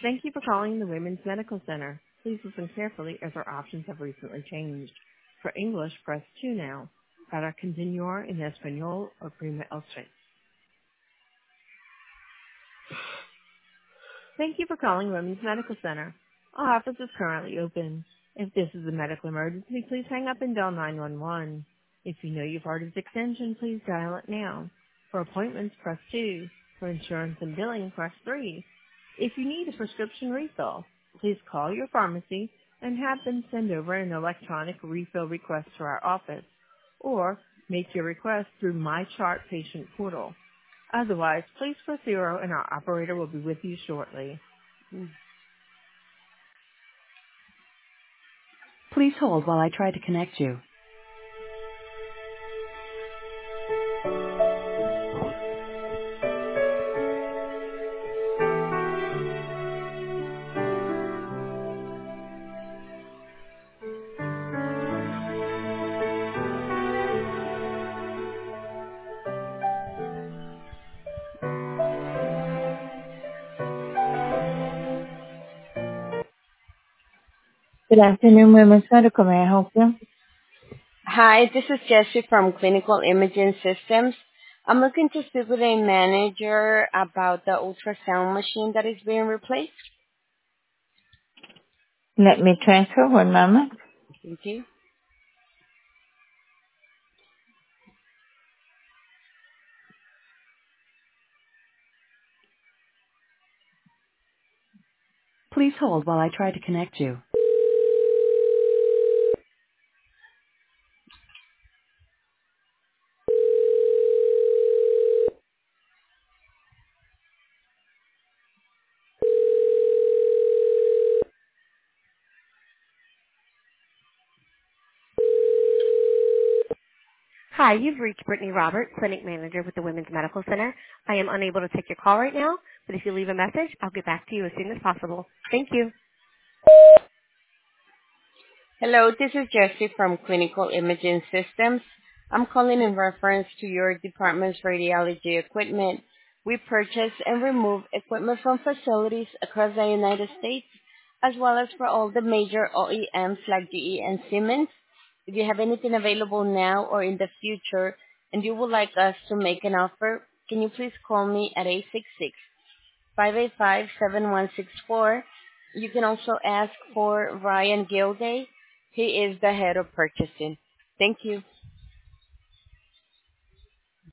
Thank you for calling the Women's Medical Center. Please listen carefully as our options have recently changed. For English, press 2 now. Para continuar en español, oprime el 6. Thank you for calling Women's Medical Center. Our office is currently open. If this is a medical emergency, please hang up and dial 911. If you know your party's extension, please dial it now. For appointments, press 2. For insurance and billing, press 3. If you need a prescription refill, please call your pharmacy and have them send over an electronic refill request to our office, or make your request through MyChart patient portal. Otherwise, please press 0 and our operator will be with you shortly. Please hold while I try to connect you. Good afternoon, Women's Medical. May I help you? Hi, this is Jessie from Clinical Imaging Systems. I'm looking to speak with a manager about the ultrasound machine that is being replaced. Let me transfer 1 moment. Thank you. Please hold while I try to connect you. Hi, you've reached Brittany Robert, Clinic Manager with the Women's Medical Center. I am unable to take your call right now, but if you leave a message, I'll get back to you as soon as possible. Thank you. Hello, this is Jessie from Clinical Imaging Systems. I'm calling in reference to your department's radiology equipment. We purchase and remove equipment from facilities across the United States, as well as for all the major OEMs like GE and Siemens. If you have anything available now or in the future and you would like us to make an offer, can you please call me at 866-585-7164. You can also ask for Ryan Gilday. He is the head of purchasing. Thank you.